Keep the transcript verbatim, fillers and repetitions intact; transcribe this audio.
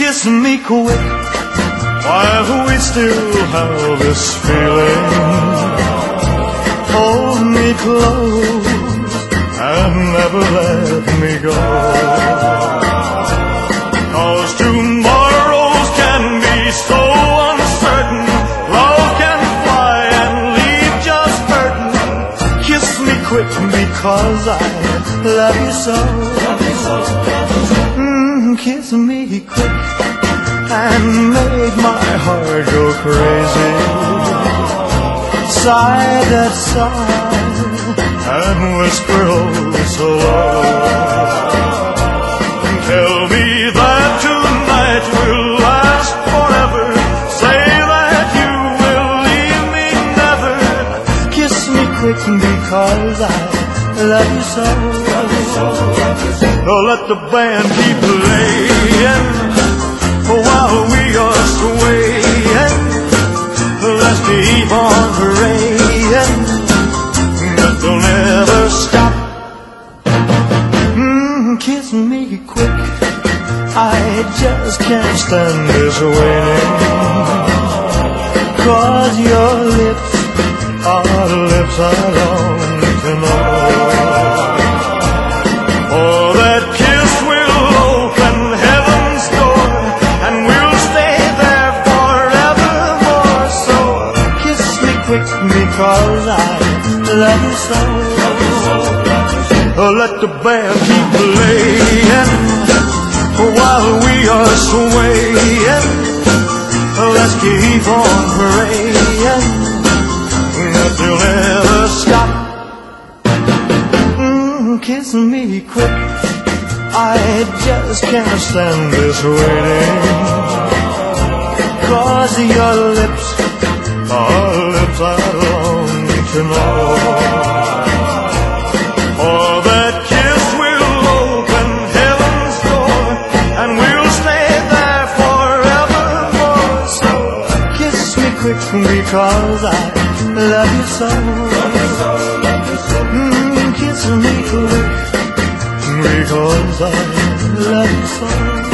kiss me quick while we still have this feeling. Hold me close and never let me go. 'Cause tomorrows can be so uncertain. Love can fly and leave just hurting. Kiss me quick because I love you so. Mm, kiss me quick and make my heart go crazy. Sigh that sigh and whisper oh so low. Tell me that tonight will last forever. Say that you will leave me never. Kiss me quick because I love you so. Oh, let the band keep playing while we are swaying. Let's keep on praying that they'll never stop. Mm, kiss me quick, I just can't stand this waiting. 'Cause your lips are the lips I long to know. Oh, that kiss will open heaven's door, and we'll stay there forevermore. So kiss me quick because I love you so. Oh, let the band keep playing while we are swaying. Let's keep on praying that they'll never stop. Mm, kiss me quick, I just can't stand this waiting. 'Cause your lips are lips I long to know. Oh, that kiss will open heaven's door, and we'll stay there forevermore. So kiss me quick because I love you so. Mm, kiss me quick because I love you so.